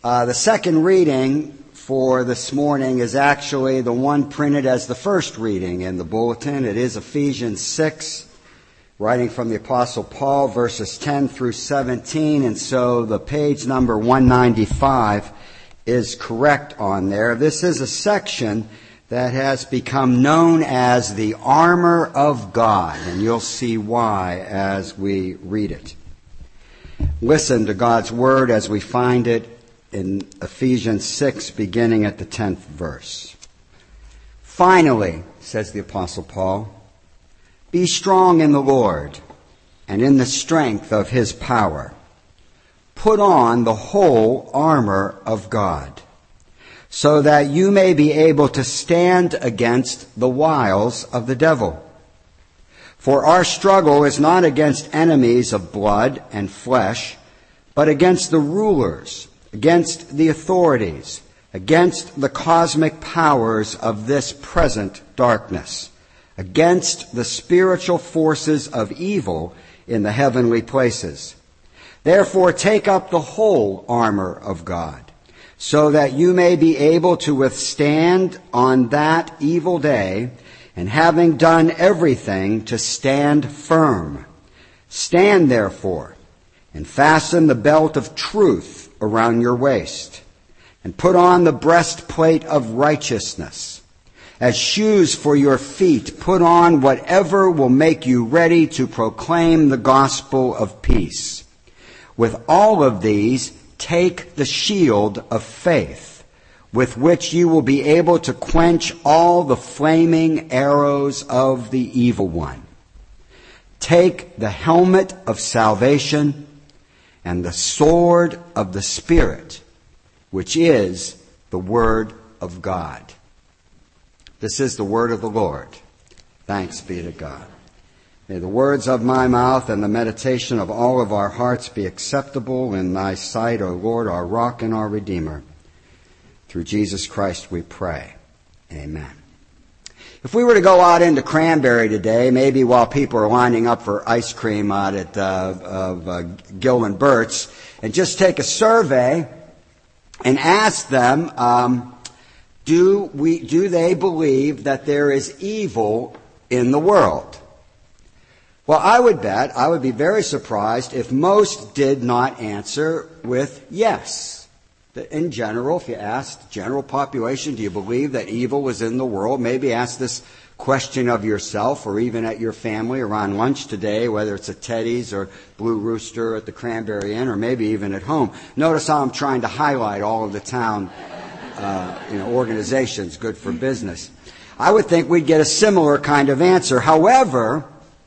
The second reading for this morning is actually the one printed as the first reading in the bulletin. It is Ephesians 6, writing from the Apostle Paul, verses 10 through 17, and so the page number 195 is correct on there. This is a section that has become known as the armor of God, and you'll see why as we read it. Listen to God's word as we find it in Ephesians 6, beginning at the 10th verse. Finally, says the Apostle Paul, be strong in the Lord and in the strength of His power. Put on the whole armor of God, so that you may be able to stand against the wiles of the devil. For our struggle is not against enemies of blood and flesh, but against the rulers, against the authorities, against the cosmic powers of this present darkness, against the spiritual forces of evil in the heavenly places. Therefore, take up the whole armor of God, so that you may be able to withstand on that evil day, and having done everything, to stand firm. Stand therefore, and fasten the belt of truth around your waist, and put on the breastplate of righteousness. As shoes for your feet, put on whatever will make you ready to proclaim the gospel of peace. With all of these, take the shield of faith, with which you will be able to quench all the flaming arrows of the evil one. Take the helmet of salvation and the sword of the Spirit, which is the Word of God. This is the word of the Lord. Thanks be to God. May the words of my mouth and the meditation of all of our hearts be acceptable in Thy sight, O Lord, our rock and our Redeemer. Through Jesus Christ we pray. Amen. If we were to go out into Cranberry today, maybe while people are lining up for ice cream out at Gill and Burt's, and just take a survey and ask them, do they believe that there is evil in the world? Well, I would be very surprised if most did not answer with yes. In general, if you asked the general population, do you believe that evil is in the world? Maybe ask this question of yourself or even at your family around lunch today, whether it's at Teddy's or Blue Rooster at the Cranberry Inn or maybe even at home. Notice how I'm trying to highlight all of the town organizations good for business. I would think we'd get a similar kind of answer. However,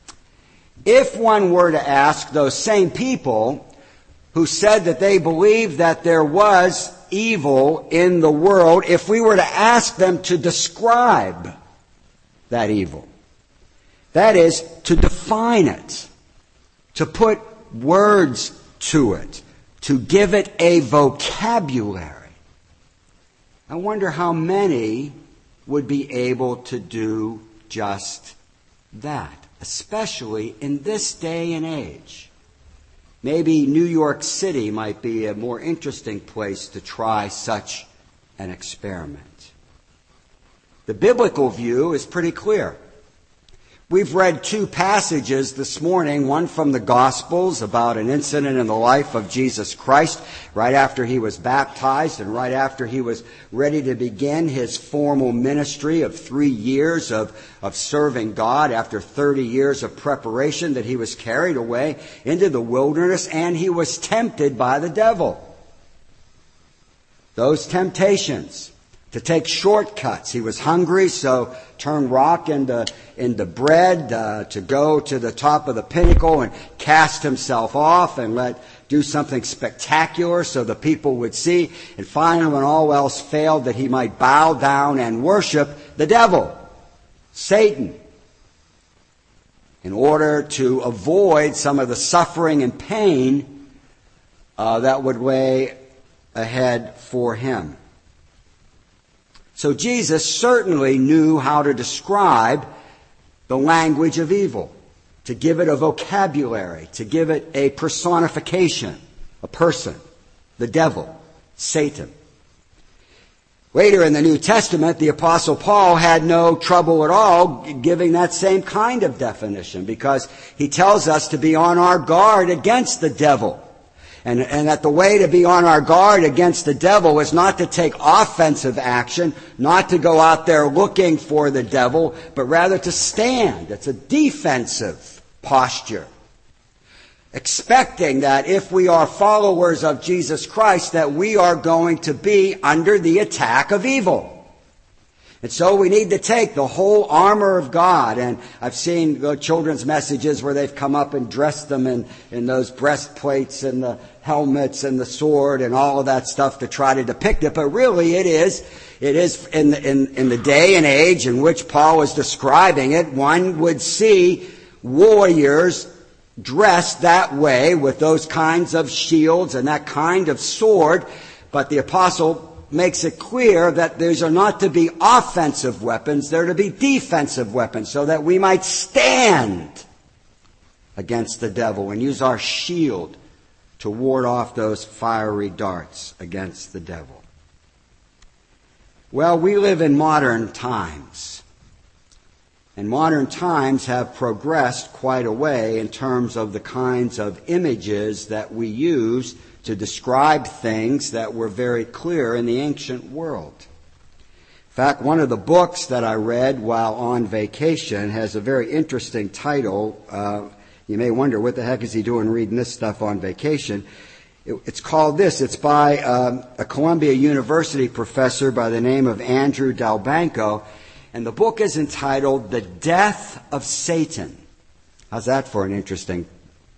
if one were to ask those same people who said that they believed that there was evil in the world, if we were to ask them to describe that evil, that is, to define it, to put words to it, to give it a vocabulary, I wonder how many would be able to do just that, especially in this day and age. Maybe New York City might be a more interesting place to try such an experiment. The biblical view is pretty clear. We've read two passages this morning, one from the Gospels about an incident in the life of Jesus Christ right after He was baptized and right after He was ready to begin His formal ministry of 3 years of serving God. After 30 years of preparation, that He was carried away into the wilderness and He was tempted by the devil. Those temptations to take shortcuts. He was hungry, so turned rock into bread, to go to the top of the pinnacle and cast himself off and do something spectacular so the people would see. And finally, when all else failed, that he might bow down and worship the devil, Satan, in order to avoid some of the suffering and pain that would lay ahead for him. So Jesus certainly knew how to describe the language of evil, to give it a vocabulary, to give it a personification, a person, the devil. Satan. Later in the New Testament, the Apostle Paul had no trouble at all giving that same kind of definition, because he tells us to be on our guard against the devil. And that the way to be on our guard against the devil is not to take offensive action, not to go out there looking for the devil, but rather to stand. It's a defensive posture, expecting that if we are followers of Jesus Christ, that we are going to be under the attack of evil. And so we need to take the whole armor of God. And I've seen the children's messages where they've come up and dressed them in those breastplates and the helmets and the sword and all of that stuff to try to depict it. But really it is in the day and age in which Paul is describing it, one would see warriors dressed that way with those kinds of shields and that kind of sword. But the apostle makes it clear that these are not to be offensive weapons, they're to be defensive weapons, so that we might stand against the devil and use our shield to ward off those fiery darts against the devil. Well, we live in modern times. And modern times have progressed quite a way in terms of the kinds of images that we use to describe things that were very clear in the ancient world. In fact, one of the books that I read while on vacation has a very interesting title. You may wonder, what the heck is he doing reading this stuff on vacation? It's called this. It's by a Columbia University professor by the name of Andrew Delbanco. And the book is entitled The Death of Satan. How's that for an interesting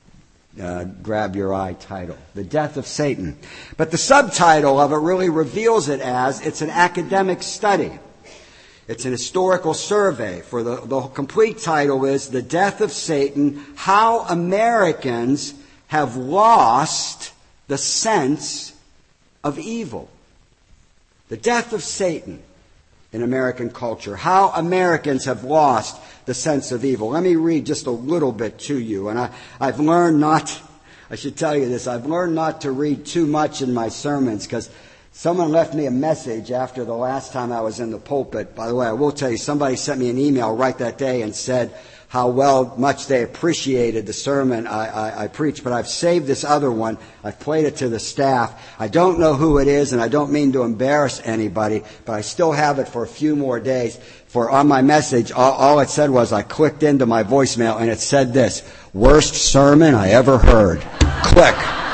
grab your eye title? The Death of Satan. But the subtitle of it really reveals it as it's an academic study. It's an historical survey. For the complete title is The Death of Satan, How Americans Have Lost the Sense of Evil. The Death of Satan in American culture. How Americans have lost the sense of evil. Let me read just a little bit to you. And I've learned I should tell you this, I've learned not to read too much in my sermons, because someone left me a message after the last time I was in the pulpit. By the way, I will tell you, somebody sent me an email right that day and said how much they appreciated the sermon I preached, but I've saved this other one. I've played it to the staff. I don't know who it is, and I don't mean to embarrass anybody, but I still have it for a few more days. For on my message, all it said was I clicked into my voicemail, and it said this: worst sermon I ever heard. Click.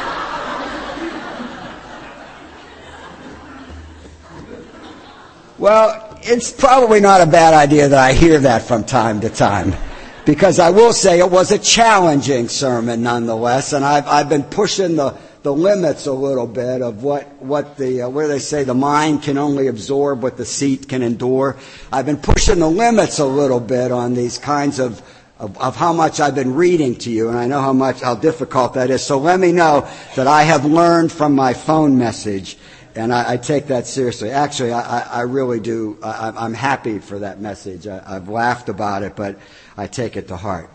Well, it's probably not a bad idea that I hear that from time to time, because I will say it was a challenging sermon nonetheless, and I've been pushing the limits a little bit of what where they say the mind can only absorb what the seat can endure. I've been pushing the limits a little bit on these kinds of how much I've been reading to you, and I know how difficult that is. So let me know that I have learned from my phone message, and I take that seriously. Actually, I really do. I'm happy for that message. I've laughed about it, but I take it to heart.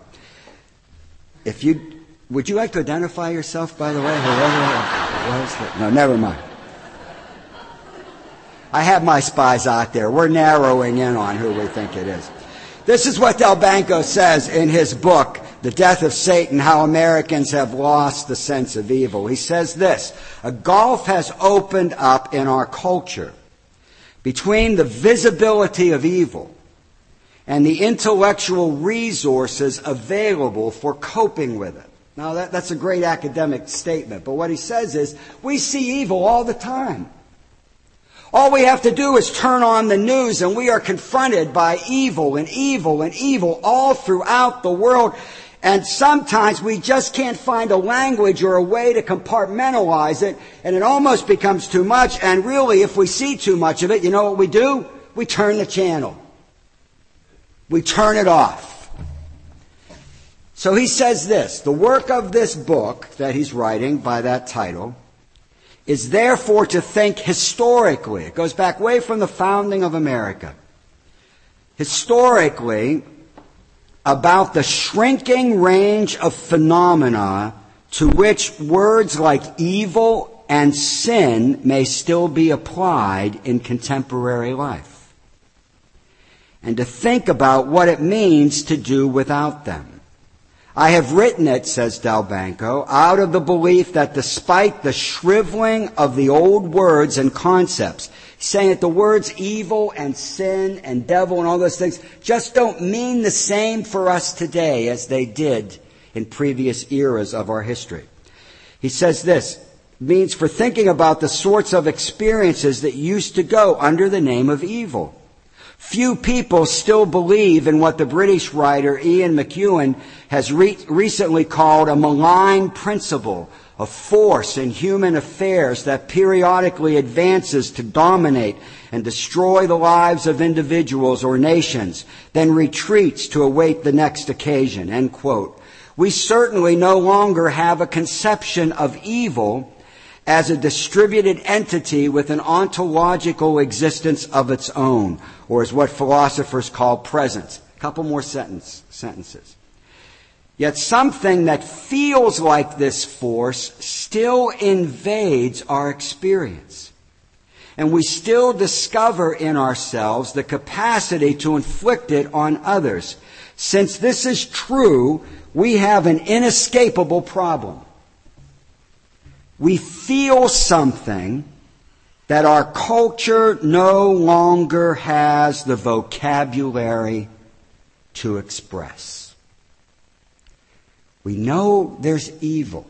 Would you like to identify yourself, by the way? No, never mind. I have my spies out there. We're narrowing in on who we think it is. This is what Delbanco says in his book, The Death of Satan, How Americans Have Lost the Sense of Evil. He says this: a gulf has opened up in our culture between the visibility of evil and the intellectual resources available for coping with it. Now, that's a great academic statement, but what he says is, we see evil all the time. All we have to do is turn on the news, and we are confronted by evil and evil and evil all throughout the world. And sometimes we just can't find a language or a way to compartmentalize it, and it almost becomes too much. And really, if we see too much of it, you know what we do? We turn the channel. We turn it off. So he says this: the work of this book that he's writing by that title is therefore to think historically. It goes back way from the founding of America. Historically, about the shrinking range of phenomena to which words like evil and sin may still be applied in contemporary life, and to think about what it means to do without them. I have written it, says Delbanco, out of the belief that despite the shriveling of the old words and concepts, saying that the words evil and sin and devil and all those things just don't mean the same for us today as they did in previous eras of our history. He says this means for thinking about the sorts of experiences that used to go under the name of evil. Few people still believe in what the British writer Ian McEwan has recently called a malign principle, a force in human affairs that periodically advances to dominate and destroy the lives of individuals or nations, then retreats to await the next occasion, end quote. We certainly no longer have a conception of evil as a distributed entity with an ontological existence of its own, or as what philosophers call presence. A couple more sentences. Yet something that feels like this force still invades our experience. And we still discover in ourselves the capacity to inflict it on others. Since this is true, we have an inescapable problem. We feel something that our culture no longer has the vocabulary to express. We know there's evil.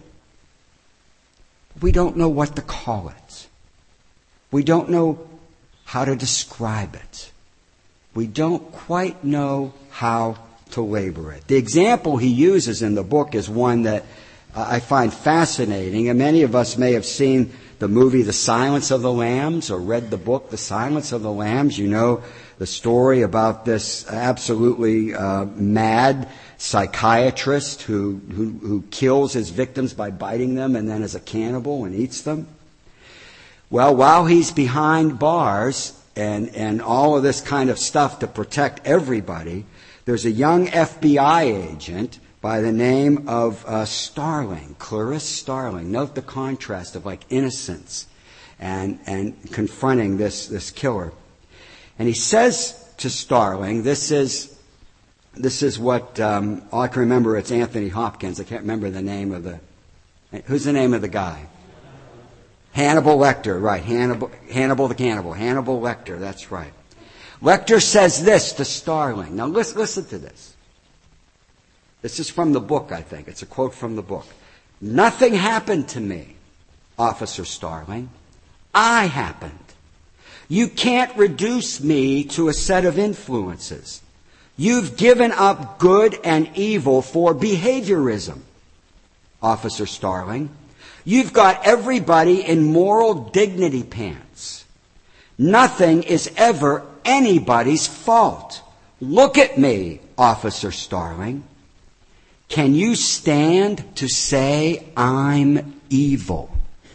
We don't know what to call it. We don't know how to describe it. We don't quite know how to label it. The example he uses in the book is one that I find fascinating, and many of us may have seen the movie The Silence of the Lambs or read the book The Silence of the Lambs. You know the story about this absolutely mad psychiatrist who kills his victims by biting them and then is a cannibal and eats them. Well, while he's behind bars and all of this kind of stuff to protect everybody, there's a young FBI agent by the name of Starling, Clarice Starling. Note the contrast of like innocence and confronting this killer. And he says to Starling, this is what all I can remember. It's Anthony Hopkins. I can't remember the name of who's the name of the guy? Hannibal Lecter, right? Hannibal the cannibal. Hannibal Lecter. That's right. Lecter says this to Starling. Now listen to this. This is from the book, I think. It's a quote from the book. Nothing happened to me, Officer Starling. I happened. You can't reduce me to a set of influences. You've given up good and evil for behaviorism, Officer Starling. You've got everybody in moral dignity pants. Nothing is ever anybody's fault. Look at me, Officer Starling. Can you stand to say I'm evil?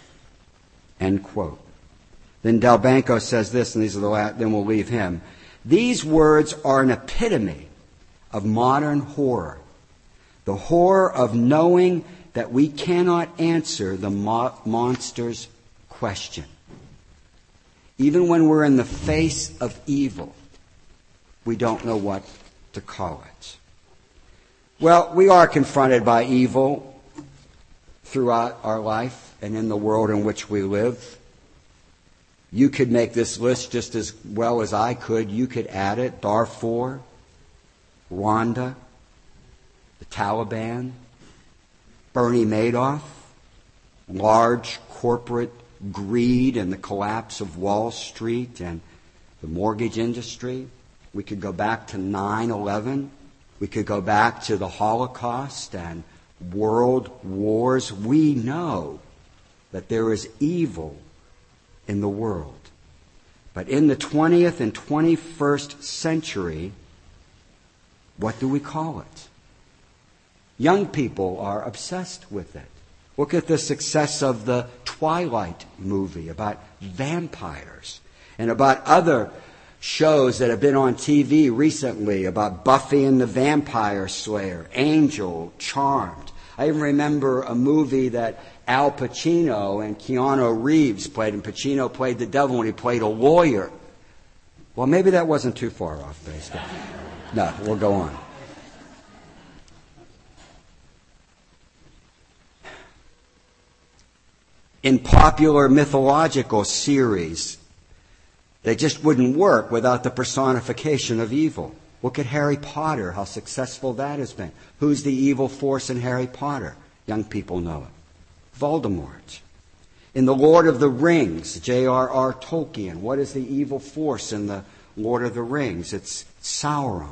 End quote. Then Delbanco says this, and these are the last, then we'll leave him. These words are an epitome of modern horror. The horror of knowing that we cannot answer the monster's question. Even when we're in the face of evil, we don't know what to call it. Well, we are confronted by evil throughout our life and in the world in which we live. You could make this list just as well as I could. You could add it. Darfur, Rwanda, the Taliban, Bernie Madoff, large corporate greed and the collapse of Wall Street and the mortgage industry. We could go back to 9/11. We could go back to the Holocaust and world wars. We know that there is evil in the world. But in the 20th and 21st century, what do we call it? Young people are obsessed with it. Look at the success of the Twilight movie about vampires and about other shows that have been on TV recently about Buffy and the Vampire Slayer, Angel, Charmed. I even remember a movie that Al Pacino and Keanu Reeves played, and Pacino played the devil when he played a lawyer. Well, maybe that wasn't too far off base. No, we'll go on. In popular mythological series, they just wouldn't work without the personification of evil. Look at Harry Potter, how successful that has been. Who's the evil force in Harry Potter? Young people know it. Voldemort. In The Lord of the Rings, J.R.R. Tolkien, what is the evil force in The Lord of the Rings? It's Sauron.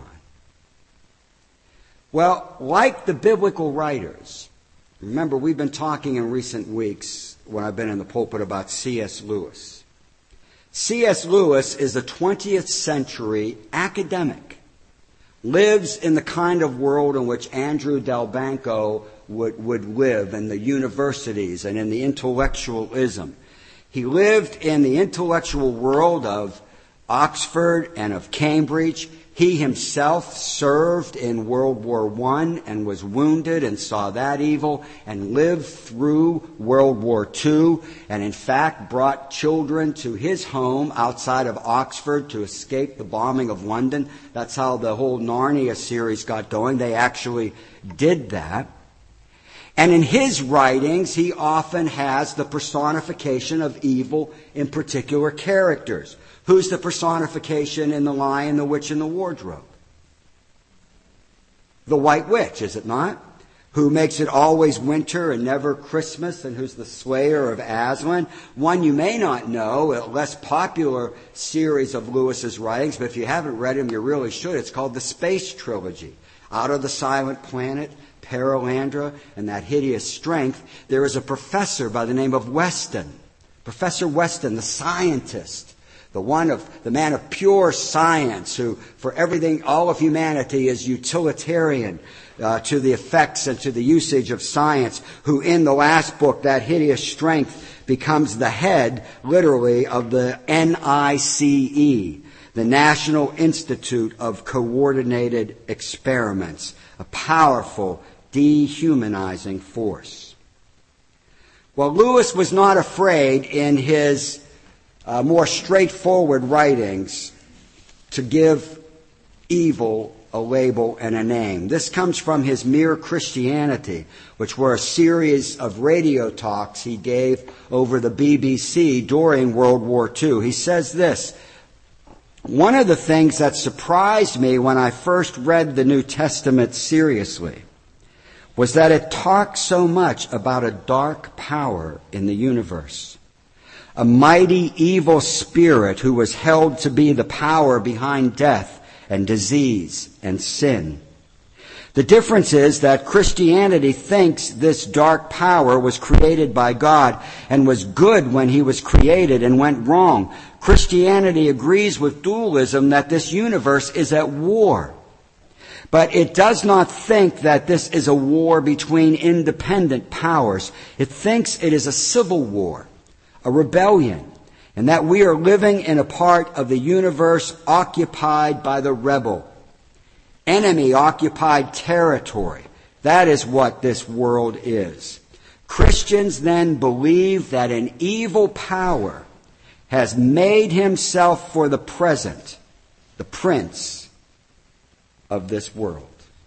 Well, like the biblical writers, remember we've been talking in recent weeks when I've been in the pulpit about C.S. Lewis. C.S. Lewis is a 20th century academic. Lives in the kind of world in which Andrew Delbanco would live in the universities and in the intellectualism. He lived in the intellectual world of Oxford and of Cambridge. He himself served in World War I and was wounded and saw that evil and lived through World War II and in fact brought children to his home outside of Oxford to escape the bombing of London. That's how the whole Narnia series got going. They actually did that. And in his writings, he often has the personification of evil in particular characters. Who's the personification in The Lion, the Witch, and the Wardrobe? The White Witch, is it not? Who makes it always winter and never Christmas, and who's the slayer of Aslan. One you may not know, a less popular series of Lewis's writings, but if you haven't read him, you really should. It's called the Space Trilogy. Out of the Silent Planet, Perelandra, and That Hideous Strength, there is a professor by the name of Weston. Professor Weston, the scientist. The man of pure science, who for everything, all of humanity is utilitarian to the effects and to the usage of science, who in the last book, That Hideous Strength, becomes the head, literally, of the NICE, the National Institute of Coordinated Experiments, a powerful, dehumanizing force. Well, Lewis was not afraid in his more straightforward writings to give evil a label and a name. This comes from his Mere Christianity, which were a series of radio talks he gave over the BBC during World War II. He says this: one of the things that surprised me when I first read the New Testament seriously was that it talked so much about a dark power in the universe. A mighty evil spirit who was held to be the power behind death and disease and sin. The difference is that Christianity thinks this dark power was created by God and was good when he was created and went wrong. Christianity agrees with dualism that this universe is at war. But it does not think that this is a war between independent powers. It thinks it is a civil war, a rebellion, and that we are living in a part of the universe occupied by the rebel. Enemy-occupied territory. That is what this world is. Christians then believe that an evil power has made himself for the present the prince of this world.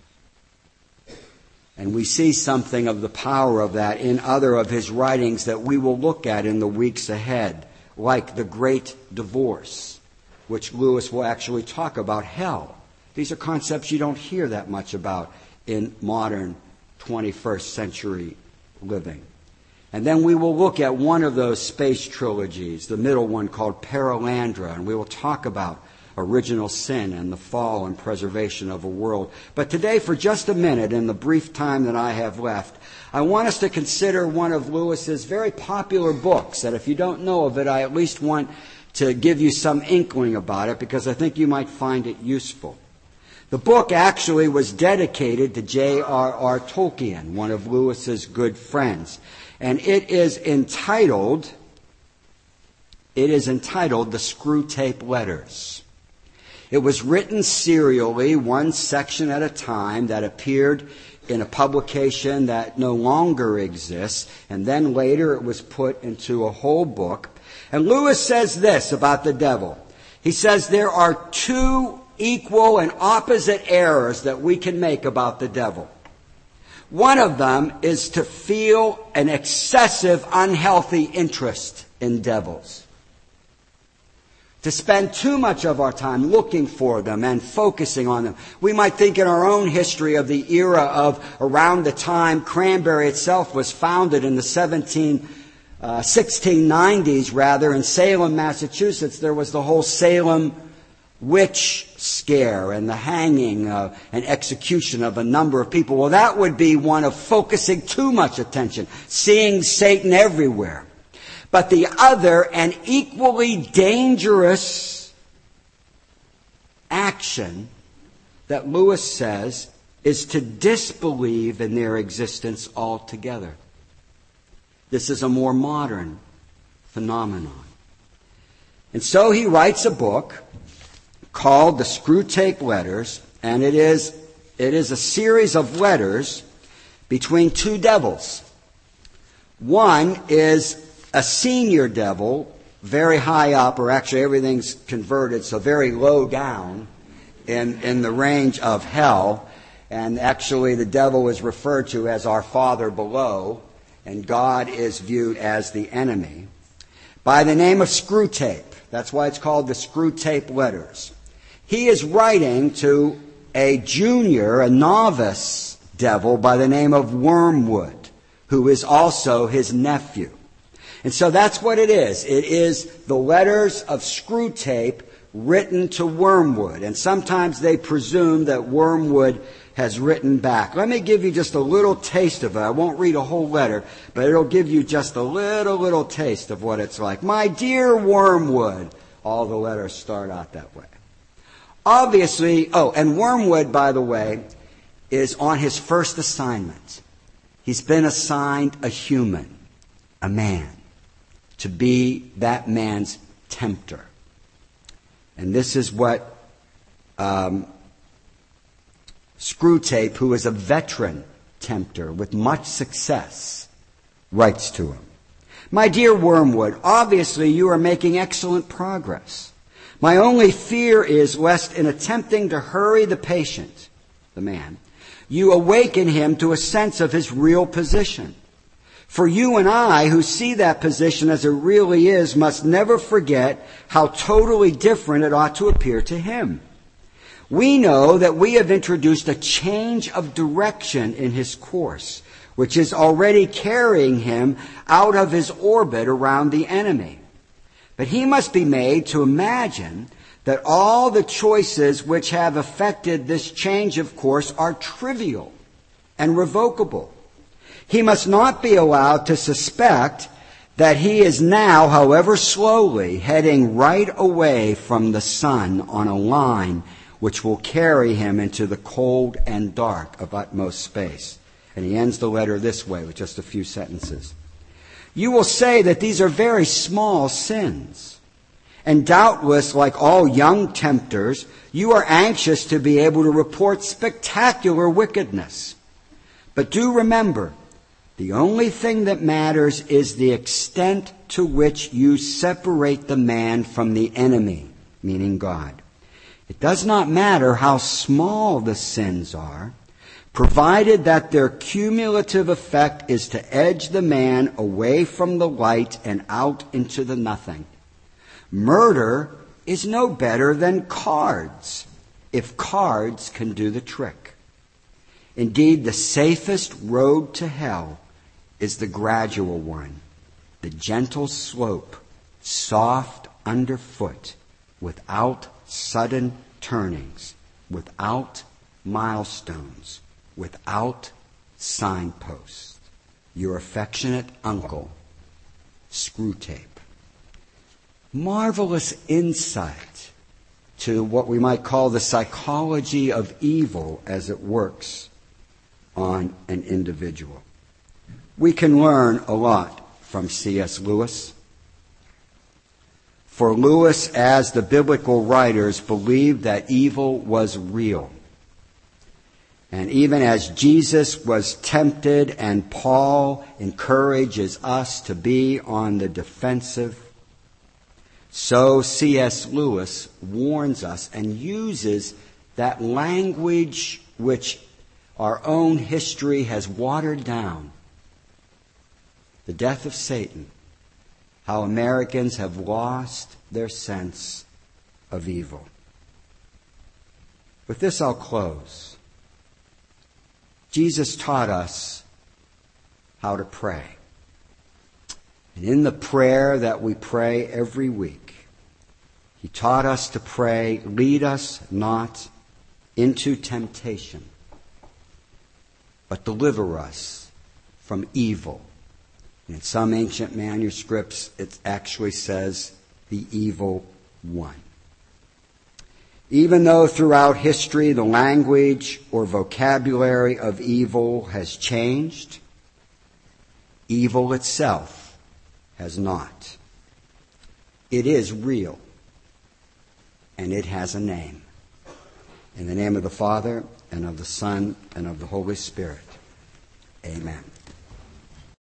And we see something of the power of that in other of his writings that we will look at in the weeks ahead, like The Great Divorce, which Lewis will actually talk about hell. These are concepts you don't hear that much about in modern 21st century living. And then we will look at one of those space trilogies, the middle one called Perelandra, and we will talk about original sin and the fall and preservation of a world. But today, for just a minute, in the brief time that I have left, I want us to consider one of Lewis's very popular books, that if you don't know of it, I at least want to give you some inkling about it, because I think you might find it useful. The book actually was dedicated to J.R.R. Tolkien, one of Lewis's good friends. And it is entitled The Screwtape Letters. It was written serially, one section at a time, that appeared in a publication that no longer exists, and then later it was put into a whole book. And Lewis says this about the devil. He says there are two equal and opposite errors that we can make about the devil. One of them is to feel an excessive, unhealthy interest in devils. To spend too much of our time looking for them and focusing on them. We might think in our own history of the era of around the time Cranberry itself was founded in the 1690s rather, in Salem, Massachusetts. There was the whole Salem witch scare and the hanging and execution of a number of people. Well, that would be one of focusing too much attention, seeing Satan everywhere. But the other and equally dangerous action that Lewis says is to disbelieve in their existence altogether. This is a more modern phenomenon. And so he writes a book called The Screwtape Letters, and it is a series of letters between two devils. One is a senior devil, very high up, or actually everything's converted, so very low down in the range of hell. And actually the devil is referred to as our father below, and God is viewed as the enemy, by the name of Screwtape. That's why it's called the Screwtape Letters. He is writing to a junior, a novice devil by the name of Wormwood, who is also his nephew. And so that's what it is. It is the letters of Screwtape written to Wormwood. And sometimes they presume that Wormwood has written back. Let me give you just a little taste of it. I won't read a whole letter, but it'll give you just a little taste of what it's like. My dear Wormwood. All the letters start out that way. Obviously, and Wormwood, by the way, is on his first assignment. He's been assigned a human, a man, to be that man's tempter. And this is what Screwtape, who is a veteran tempter with much success, writes to him. My dear Wormwood, obviously you are making excellent progress. My only fear is lest in attempting to hurry the patient, the man, you awaken him to a sense of his real position. For you and I, who see that position as it really is, must never forget how totally different it ought to appear to him. We know that we have introduced a change of direction in his course, which is already carrying him out of his orbit around the enemy. But he must be made to imagine that all the choices which have affected this change of course are trivial and revocable. He must not be allowed to suspect that he is now, however slowly, heading right away from the sun on a line which will carry him into the cold and dark of utmost space. And he ends the letter this way with just a few sentences. You will say that these are very small sins. And doubtless, like all young tempters, you are anxious to be able to report spectacular wickedness. But do remember, the only thing that matters is the extent to which you separate the man from the enemy, meaning God. It does not matter how small the sins are, provided that their cumulative effect is to edge the man away from the light and out into the nothing. Murder is no better than cards, if cards can do the trick. Indeed, the safest road to hell is the gradual one, the gentle slope, soft underfoot, without sudden turnings, without milestones, without signposts. Your affectionate uncle, Screwtape. Marvelous insight to what we might call the psychology of evil as it works on an individual. We can learn a lot from C.S. Lewis. For Lewis, as the biblical writers, believed that evil was real. And even as Jesus was tempted and Paul encourages us to be on the defensive, so C.S. Lewis warns us and uses that language which our own history has watered down. The death of Satan, how Americans have lost their sense of evil. With this I'll close. Jesus taught us how to pray. And in the prayer that we pray every week, He taught us to pray, lead us not into temptation, but deliver us from evil. And in some ancient manuscripts, it actually says the evil one. Even though throughout history the language or vocabulary of evil has changed, evil itself has not. It is real, and it has a name. In the name of the Father, and of the Son, and of the Holy Spirit. Amen.